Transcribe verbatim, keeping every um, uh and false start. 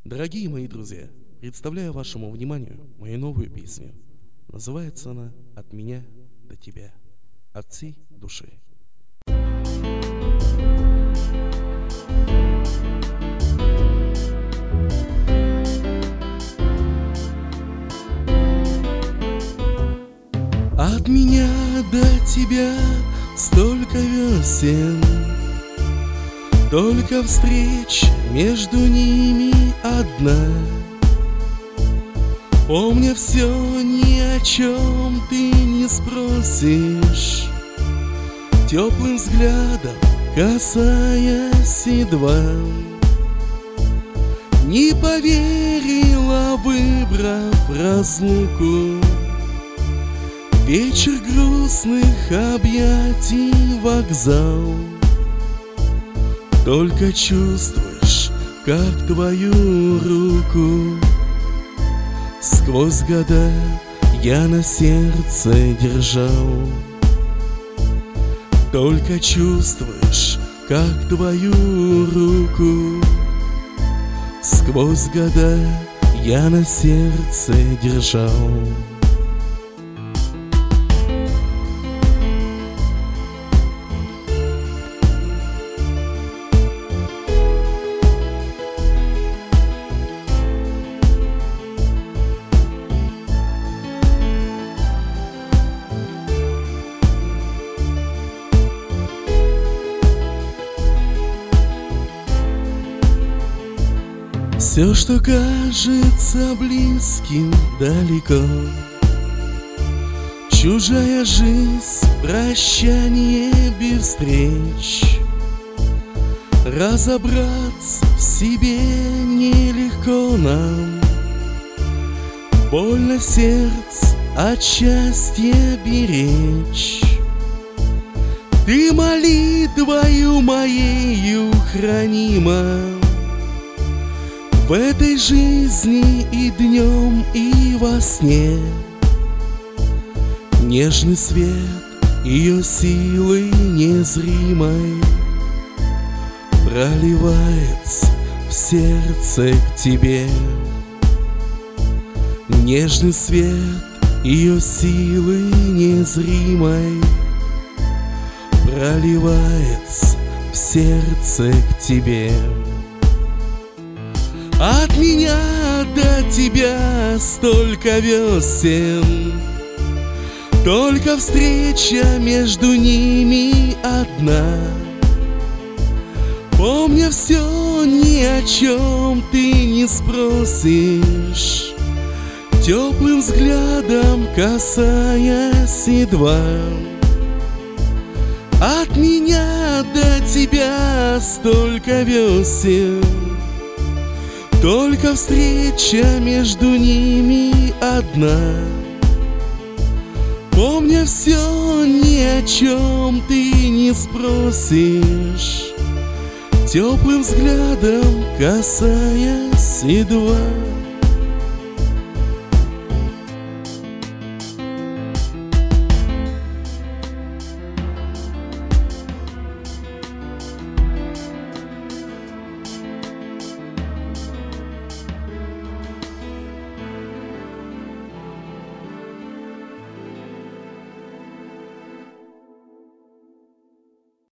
Дорогие мои друзья, представляю вашему вниманию мою новую песню. Называется она «От меня до тебя». От всей души. От меня до тебя столько весен, только встреч между ними одна. Помня все, ни о чем ты не спросишь, теплым взглядом касаясь едва. Не поверила, выбрав разлуку, вечер грустных объятий, вокзал. Только чувствуешь, как твою руку сквозь года я на сердце держал. Только чувствуешь, как твою руку сквозь года я на сердце держал. Все, что кажется близким, далеко. Чужая жизнь, прощание без встреч. Разобраться в себе нелегко нам. Больно сердце от счастья беречь. Ты молитвою моею хранима в этой жизни и днем, и во сне. Нежный свет ее силы незримой проливается в сердце к тебе. Нежный свет ее силы незримой проливается в сердце к тебе. От меня до тебя столько весен, только встреча между ними одна. Помня все, ни о чем ты не спросишь, теплым взглядом касаясь едва. От меня до тебя столько весен, только встреча между ними одна. Помня все, ни о чем ты не спросишь, теплым взглядом касаясь едва.